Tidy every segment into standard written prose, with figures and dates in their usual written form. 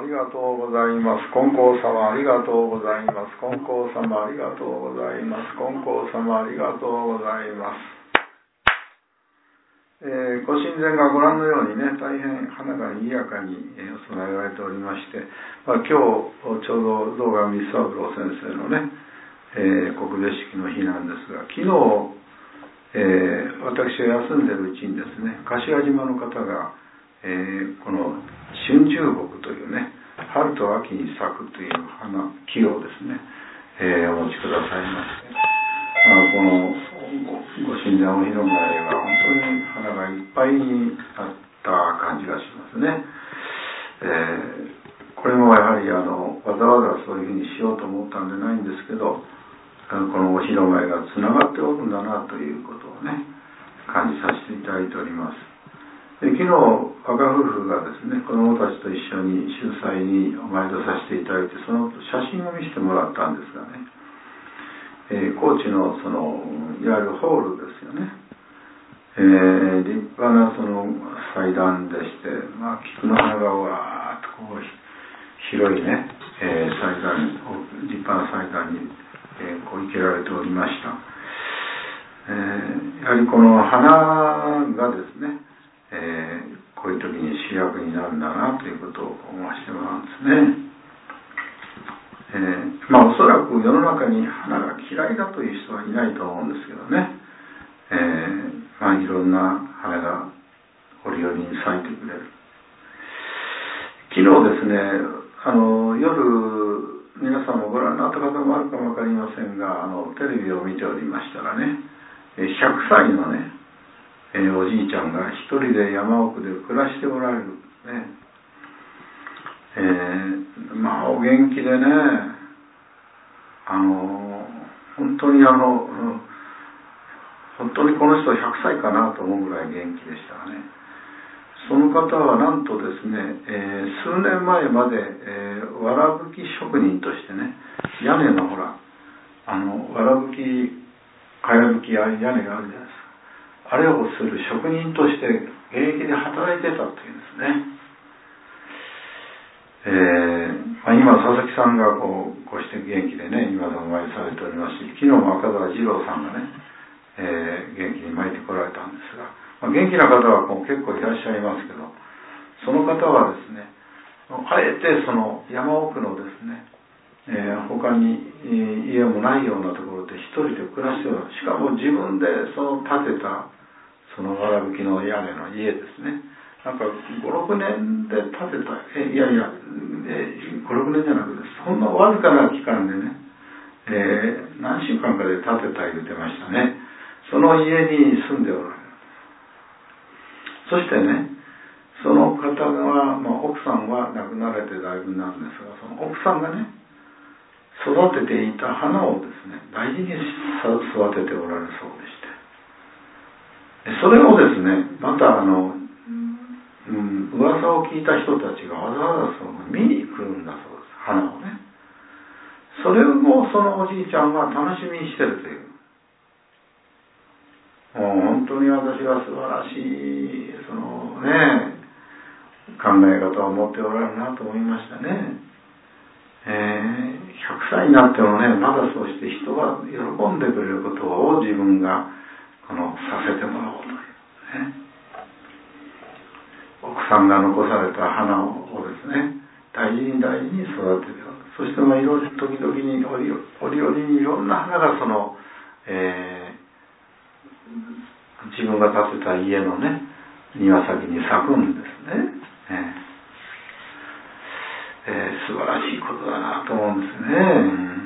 ありがとうございます。金光様ありがとうございます。金光様ありがとうございます。金光様ありがとうございます。ご神前がご覧のようにね、大変華がにぎやかにお供えられておりまして、今日ちょうど堂上三郎先生のね、告別式の日なんですが、昨日、私が休んでいるうちにですね、柏島の方が、この春秋木というね、春と秋に咲くという木をですね、お持ちくださいまして、このご神前お披露目が本当に花がいっぱいになった感じがしますね。これもやはりわざわざそういうふうにしようと思ったんじゃないんですけど、このお披露目がつながっておるんだなということをね、感じさせていただいております。昨日若夫婦がですね、子どもたちと一緒に秀祭にお参りをさせていただいて、その写真を見せてもらったんですがね、高知のそのいわゆるホールですよね、立派なその祭壇でして、菊の花がわーっとこう広いね、祭壇、立派な祭壇に、こう生けられておりました。やはりこの花がですね、こういう時に主役になるんだなということを思わせてもらうんですね。おそらく世の中に花が嫌いだという人はいないと思うんですけどね、いろんな花が折々に咲いてくれる。昨日ですね、夜皆さんもご覧になった方もあるかも分かりませんが、テレビを見ておりましたらね、100歳のね、おじいちゃんが一人で山奥で暮らしておられる、ね、お元気でね、本当に本当にこの人100歳かなと思うぐらい元気でしたね。その方はなんとですね、数年前まで、わらぶき職人としてね、屋根のほらわらぶきかやぶき屋根があるじゃないですか。あれをする職人として現役で働いてたっていうんですね。今佐々木さんがこうして元気でね、今でもお参りされておりますし、昨日も赤澤二郎さんがね、元気に参ってこられたんですが、元気な方は結構いらっしゃいますけど、その方はですね、あえてその山奥のですね、他に家もないようなところで一人で暮らしておる。しかも自分でその建てたそのわらぶきの屋根の家ですね。なんか5、6年で建てた、5、6年じゃなくて、そんなわずかな期間でね、何週間かで建てた言ってましたね。その家に住んでおられる。そしてね、その方が、奥さんは亡くなられてだいぶなんですが、その奥さんがね、育てていた花をですね、大事に育てておられるそうでして、それをですね、また噂を聞いた人たちがわざわざその見に来るんだそうです、花をね。それもそのおじいちゃんは楽しみにしてるという。もう本当に私は素晴らしいそのね、考え方を持っておられるなと思いましたね。100歳になってもね、まだそうして人が喜んでくれることを自分がさせてもらおうというね。奥さんが残された花をですね、大事に大事に育てておく。そして時々に折々にいろんな花がその、自分が建てた家のね、庭先に咲くんですね。素晴らしいことだなと思うんですね。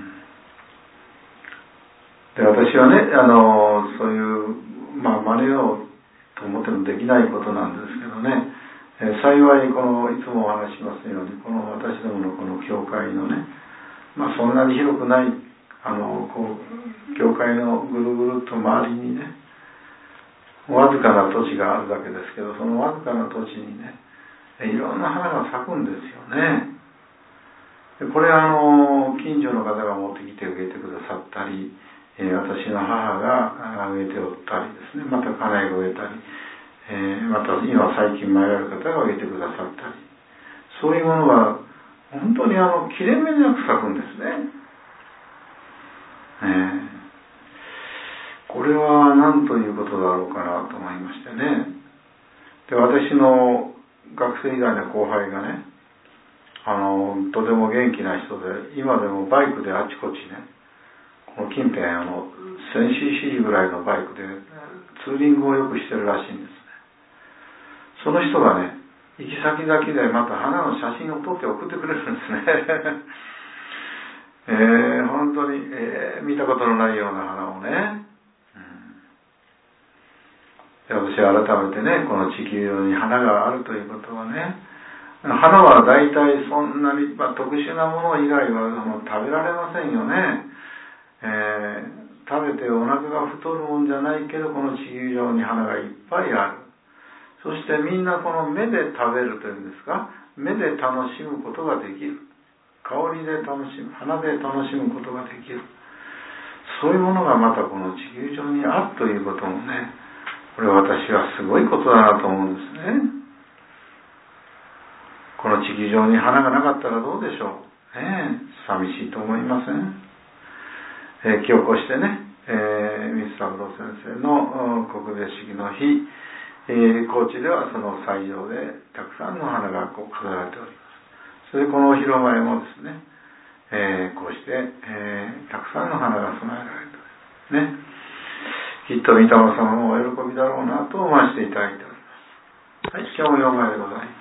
で、私はね、そういう真似ようと思ってもできないことなんですけどね、幸いいつもお話しますように、この私どものこの教会のね、そんなに広くない教会のぐるぐるっと周りにね、わずかな土地があるだけですけど、そのわずかな土地にね、いろんな花が咲くんですよね。でこれ近所の方が持ってきて植えてくださったり、私の母が植えておったりですね、また家内が植えたり、また今最近参られる方が植えてくださったり、そういうものは本当に切れ目なく咲くんですね。これは何ということだろうかなと思いましてね。で、私の学生時代の後輩がね、とても元気な人で、今でもバイクであちこちね、この近辺1000cc ぐらいのバイクでツーリングをよくしてるらしいんですね。その人がね、行き先々でまた花の写真を撮って送ってくれるんですね。本当に、見たことのないような花をね、で、私は改めてね、この地球上に花があるということはね、花は大体そんなに、特殊なもの以外は食べられませんよね。食べてお腹が太るもんじゃないけど、この地球上に花がいっぱいある。そしてみんなこの目で食べるというんですか、目で楽しむことができる。香りで楽しむ、花で楽しむことができる。そういうものがまたこの地球上にあるということもね、これ私はすごいことだなと思うんですね。この地球上に花がなかったらどうでしょう。寂しいと思いません？今日こうしてね、三三郎先生の告別式の日、高知ではその斎場でたくさんの花が飾られております。それでこのお披露目もですね、こうして、たくさんの花が備えられておりますね。きっと御霊様もお喜びだろうなと思わせていただいております。はい、今日も4枚でございます。